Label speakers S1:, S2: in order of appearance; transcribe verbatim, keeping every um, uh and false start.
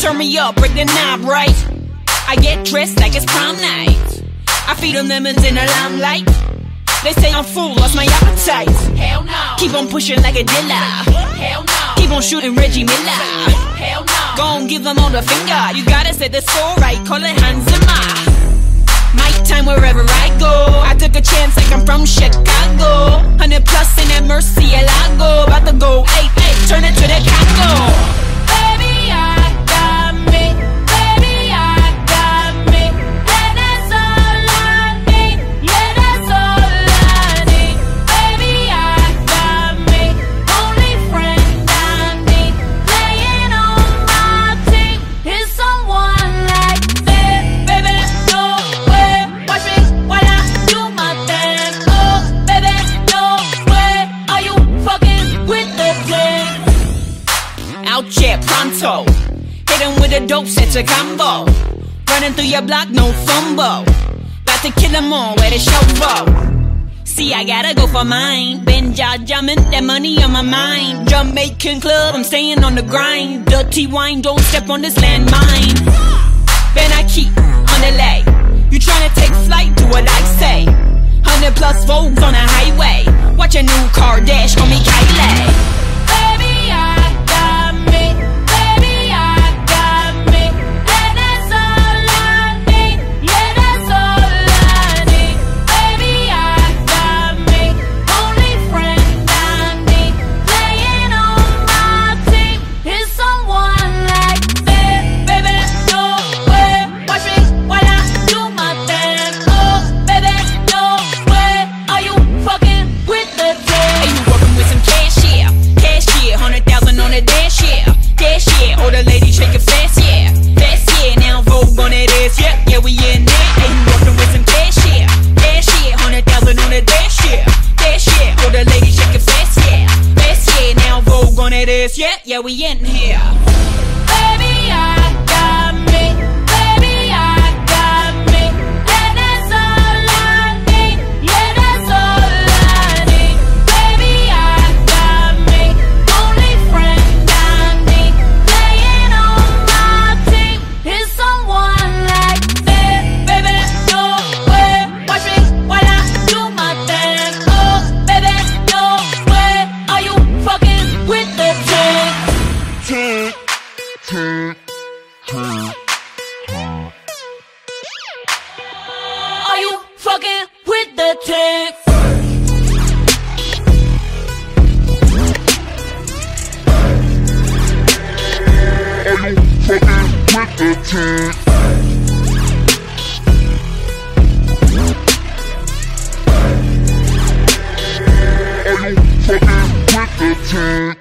S1: turn me up, break the knob right. I get dressed like it's prom night. I feed them lemons in the limelight. They say I'm full, lost my appetite. Hell no. Keep on pushing like a dealer. Hell no. Keep on shooting Reggie Miller. Hell no. Go on, give them all the finger. You gotta set the score right, call it Hans Zimmer. My time wherever I go. I took a chance like I'm from Chicago. Hundred plus in that Murcielago. About to go, hey, hey, turn it to the Congo. Baby, I got me. Baby, I got me. And that's all I need. Yeah, that's all I need. Baby, I got me. Only friend I need. Playing on my team is someone like that. Baby, no way. Watch me while I do my thing. Oh, baby, no way. Are you fucking with the thing? Out here pronto. Hit him with a dope, set a combo. Running through your block, no fumble. About to kill them all, where the show go. See, I gotta go for mine. Been jaw jumping, that money on my mind. Jamaican club, I'm staying on the grind. Dirty wine, don't step on this landmine. Ben I keep on the lay. You tryna take flight, do what I say. Hundred plus Vogues on the highway. Watch a new car dash, call me Kylie. Baby, I got me. Baby, I got me. And that's all I need. Yeah, that's all I need. Baby, I got me. Only friend I need. Playing on my team is someone like that. Baby, no way. Watch me while I do my thing. Oh, baby, no way. Are you fucking with the thing? Hey, you working with some cash, yeah. Cash, yeah. Hundred thousand on the dash, yeah. Dash, yeah. All the ladies shake it fast, yeah. Fast, yeah. Now Vogue on that ass, yeah. Yeah, we in there. Hey, you working with some cash, yeah. Cash, yeah. Hundred thousand on the dash, yeah. Dash, yeah. All the ladies shake it fast, yeah. Fast, yeah. Now Vogue on that ass, yeah. Yeah, we in here. Baby, I got me. Baby, I got me. And that's all I need. Yeah, that's all I need. Baby, I got me. Only friend I need. Playing on my team is someone like that. Baby, no way. Watch me while I do my thing. Oh, baby, no way. Are you fucking with the thing?
S2: Tick, tick, tick, tick.
S1: Are you fucking with the tick?
S2: Are you fucking with the tick? Are you fucking with the tick?